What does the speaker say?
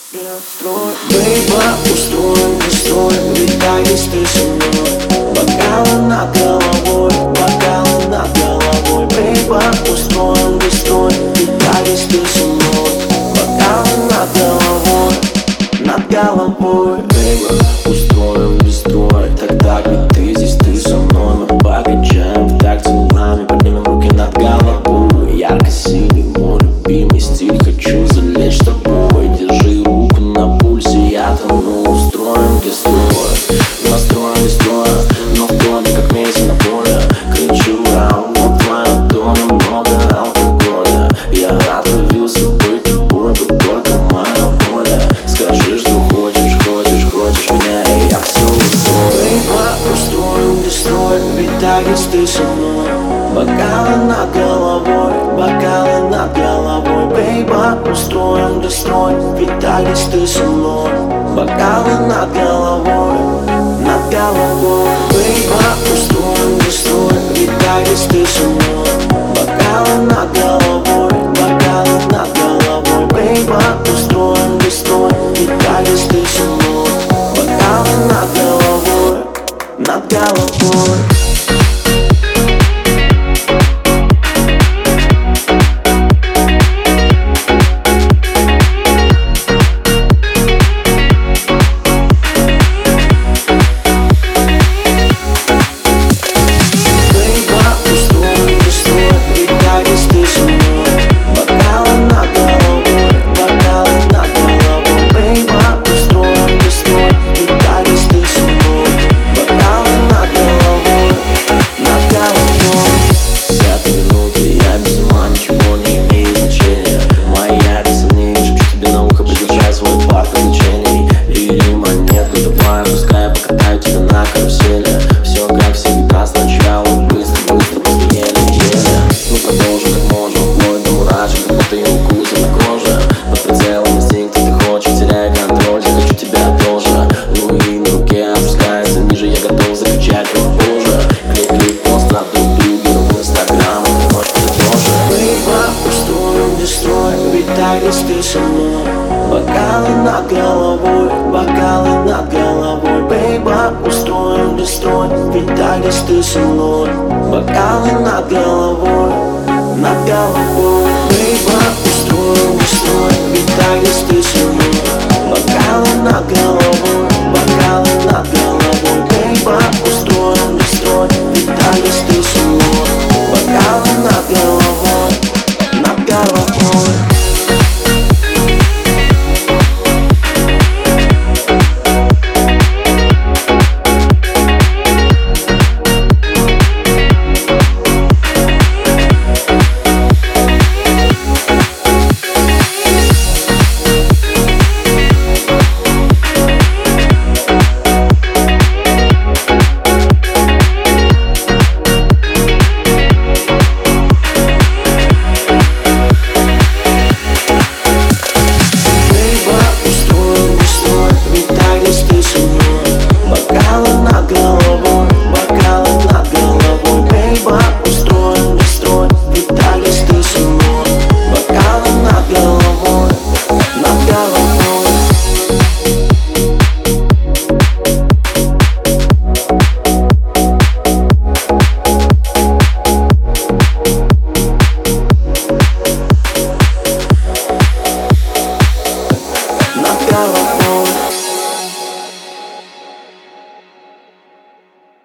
Бейба, устроим, устроим, ведь так есть ты со мной. Бокалы над головой, бокалы над головой. Бейба, устроим, устроим, ведь так есть ты со мной. Бокалы над головой, над головой. Бейба, устроим, устроим, тогда ведь ты здесь, ты со мной. Мы покачаем так телами, поднимем руки над головой. Ярко-синий, мой любимый стиль, хочу залечь с тобой. Держи руку на пульсе, я тону. Устроим дестрой, настроим дестроя, но в доме как Месси на поле. Кричу раунд, в твоем доме много алкоголя. Я отравился быть тобой, будь только моя воля. Скажи, что хочешь, хочешь, хочешь меня, и я все устрою. Бейба, устроим дестрой, ведь так есть ты со мной. Бокалы над головой, бокалы над головой. Бейба, устроим дестрой, ведь так есть ты со мной. Бокалы над головой, над головой. Бейба, устроим дестрой, ведь так есть ты со мной. Бокалы над головой, бокалы над головой. Бейба, устроим дестрой, ведь так есть ты со мной. Бокалы над головой, над головой. Так есть ты со мной. Бокалы над головой, бокалы над головой. Бейба, устроим дестрой, ведь так есть ты со мной. Бокалы над головой, над головой. Бейба, устроим дестрой, ведь так есть ты со мной. Бокалы над головой, бокалы над головой. Бейба, устроим дестрой, ведь так есть ты со мной. Бокалы над головой, над головой. Nada